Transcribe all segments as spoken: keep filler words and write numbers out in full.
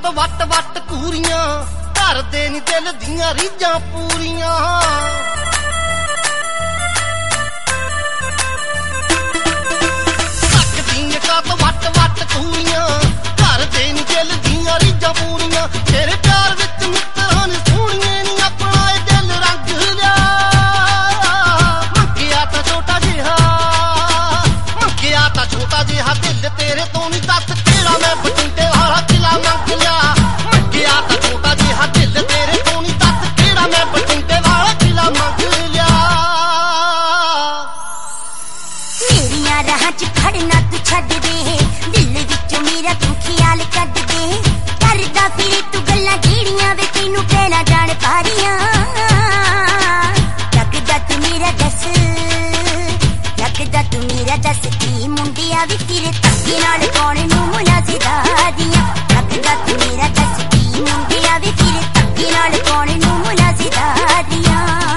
ਤੋਂ ਵੱਟ ਵੱਟ ਕੂਰੀਆਂ ਕਰਦੇ ਨੀ ਦਿਲ ਦੀਆਂ ਰੀਝਾਂ ਪੂਰੀਆਂ। ਸਕਦੀਆਂ ਕਾ ਤੋਂ ਵੱਟ ਵੱਟ ਕੂਰੀਆਂ ਕਰਦੇ ਨੀ ਦਿਲ ਦੀਆਂ ਰੀਝਾਂ ਪੂਰੀਆਂ। ਤੇਰੇ ਪਿਆਰ ਵਿੱਚ ਮਿੱਤਰਾਂ ਨੇ ਸੋਹਣੀਏ ਨੀ ਆਪਣਾ ਇਹ ਦਿਲ ਰੰਗ ਲਿਆ। ਮੰਗਿਆ ਤਾਂ ਛੋਟਾ ਜਿਹਾ ਮੰਗਿਆ ਤਾਂ ਛੋਟਾ ਜਿਹਾ ਦਿਲ ਤੇਰੇ ਤੋਂ ਨੀ ਦੱਸ ਕਿਹੜਾ ਮੈਂ ਬਟਿੰਡੇ ਵਾਲਾ ਕਿਲਾ ਮੰਗ ਲਿਆ। ਮੰਗਿਆ ਤਾਂ ਛੋਟਾ ਜਿਹਾ ਦਿਲ ਤੇਰੇ ਤੋਂ ਨੀ ਦੱਸ ਕਿਹੜਾ ਮੈਂ ਬਟਿੰਡੇ ਵਾਲਾ ਕਿਲਾ ਮੰਗ ਲਿਆ। ਮੇਰੀਆਂ ਰਾਹਾਂ 'ਚ ਖੜਨਾ ਤੂੰ ਛੱਡ ਦੇ ਦਿਲ ਵਿੱਚੋਂ ਮੇਰਾ ਤੂੰ ਖਿਆਲ ਕੱਢ ਦੇ। ਕਰਦਾ ਫਿਰ ਤੂੰ ਗੱਲਾਂ ਜਿਹੜੀਆਂ ਵੇ ਤੈਨੂੰ ਪਹਿਲਾਂ ਜਾਣ ਪਾਰੀਆਂ। ਲੱਗਦਾ ਤੂੰ ਮੇਰਾ ਦੱਸ ਲੱਗਦਾ ਤੂੰ ਮੇਰਾ ਦੱਸ ਕੀ ਮੁੰਡਿਆ ਵੀ ਫਿਰ ਧੱਕੇ ਨਾਲ ਕੌਣ ਨੂੰ ਮੁਨਾਜ਼ਿਦਾ ਦੀਆਂ। ਲੱਗਦਾ ਤੂੰ ਮੇਰਾ ਦੱਸ ਕੀ ਮੁੰਡਿਆ ਵੀ ਫਿਰ ਧੱਕੇ ਨਾਲ ਕੌਣ ਨੂੰ ਮੁਨਾਜ਼ਿਦਾ ਦੀਆਂ।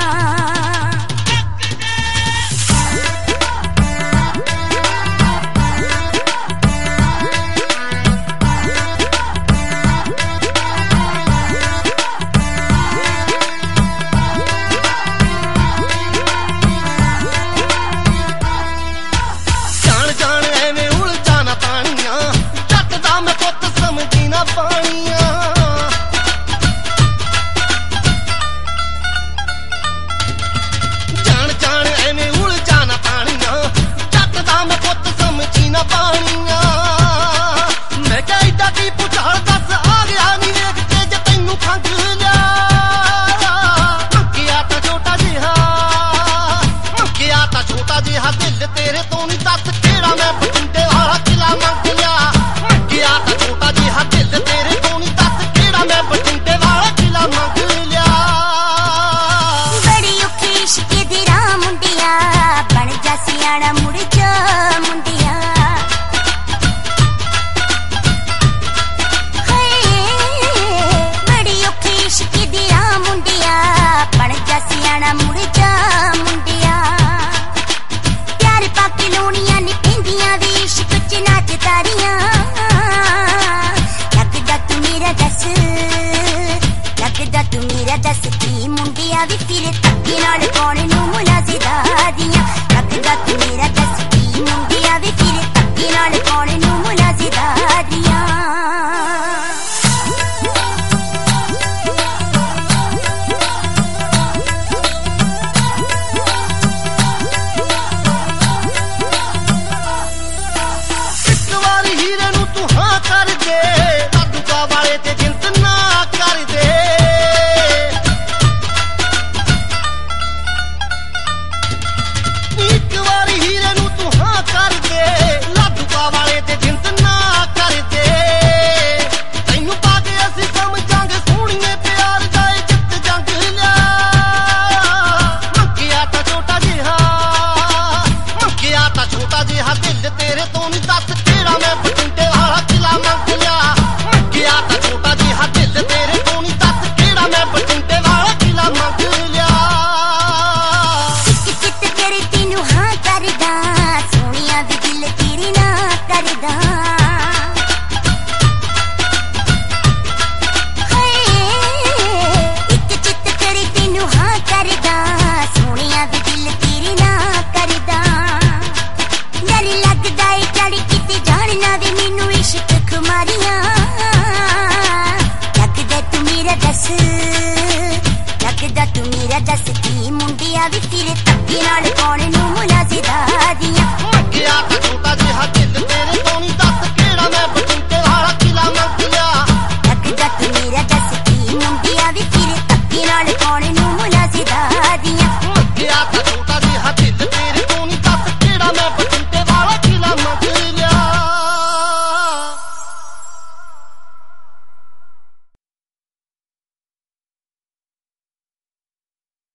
ਲੱਗਦਾ ਤੂੰ ਮੇਰਾ ਦੱਸ ਕੀ ਮੁੰਡਿਆ ਵੀ ਫਿਰ ਧੱਕੇ ਨਾਲ ਕੌਣ ਨੂੰ ਮੁਨਾਜ਼ਿਦਾ ਦੀਆਂ। ਮੰਗਿਆ ਤਾਂ ਛੋਟਾ ਜਿਹਾ